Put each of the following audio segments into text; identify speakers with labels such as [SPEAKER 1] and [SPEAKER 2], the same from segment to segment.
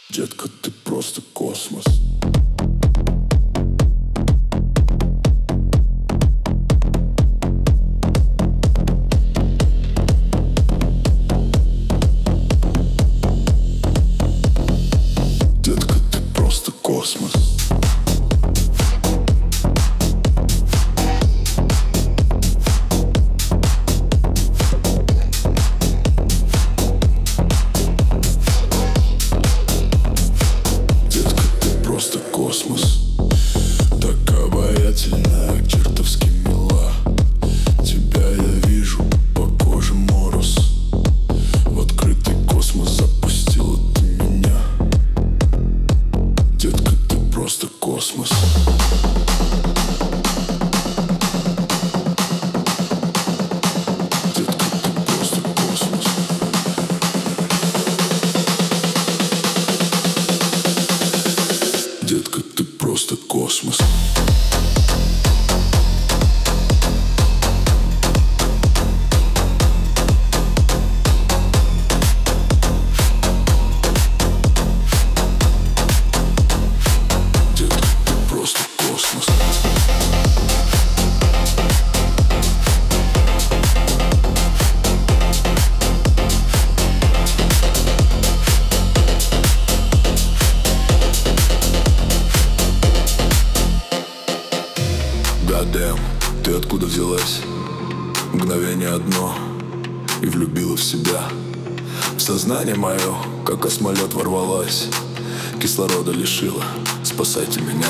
[SPEAKER 1] Детка, ты просто космос. Детка, ты просто космос. Просто космос. Так обаятельна, чертовски мила. Тебя я вижу, по коже мороз. В открытый космос запустила ты меня. Детка, ты просто космос. Детка, ты просто космос. Детка, ты просто космос. Детка, ты просто космос. Гадэм, ты откуда взялась? Мгновение одно и влюбила в себя. В сознание мое, как космолет, ворвалась. Кислорода лишила, спасайте меня.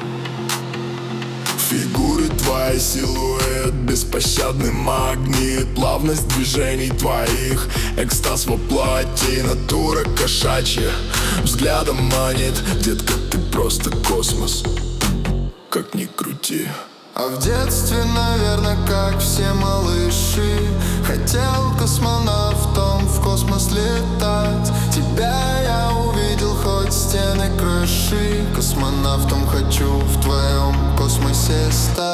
[SPEAKER 1] Фигуры твои, силуэт, беспощадный магнит. Плавность движений твоих, экстаз во плоти. Натура кошачья, взглядом манит. Детка, ты просто космос, как ни крути.
[SPEAKER 2] А в детстве, наверное, как все малыши, хотел космонавтом в космос летать. Тебя я увидел, хоть стены крыши. Космонавтом хочу в твоем космосе стать.